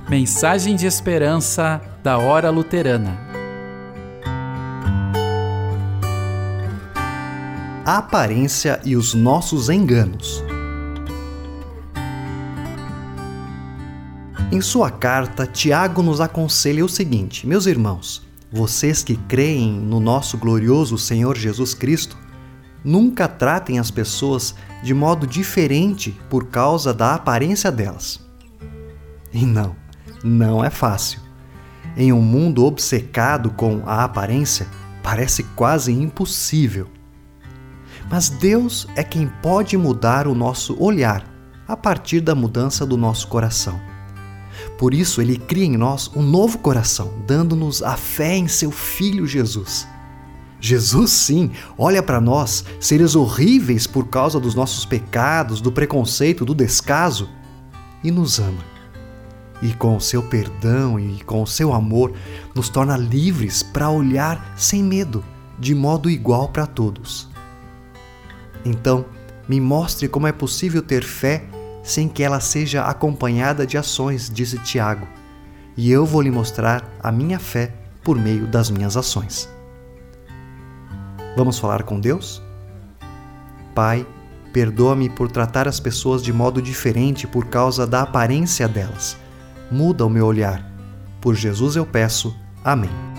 Mensagem de esperança da Hora Luterana. A aparência e os nossos enganos. Em sua carta, Tiago nos aconselha o seguinte: meus irmãos, vocês que creem no nosso glorioso Senhor Jesus Cristo, nunca tratem as pessoas de modo diferente por causa da aparência delas. E não é fácil. Em um mundo obcecado com a aparência, parece quase impossível. Mas Deus é quem pode mudar o nosso olhar a partir da mudança do nosso coração. Por isso, Ele cria em nós um novo coração, dando-nos a fé em Seu Filho Jesus. Jesus, sim, olha para nós, seres horríveis por causa dos nossos pecados, do preconceito, do descaso, e nos ama. E com o seu perdão e com o seu amor, nos torna livres para olhar sem medo, de modo igual para todos. Então, me mostre como é possível ter fé sem que ela seja acompanhada de ações, disse Tiago, e eu vou lhe mostrar a minha fé por meio das minhas ações. Vamos falar com Deus? Pai, perdoa-me por tratar as pessoas de modo diferente por causa da aparência delas. Muda o meu olhar. Por Jesus eu peço. Amém.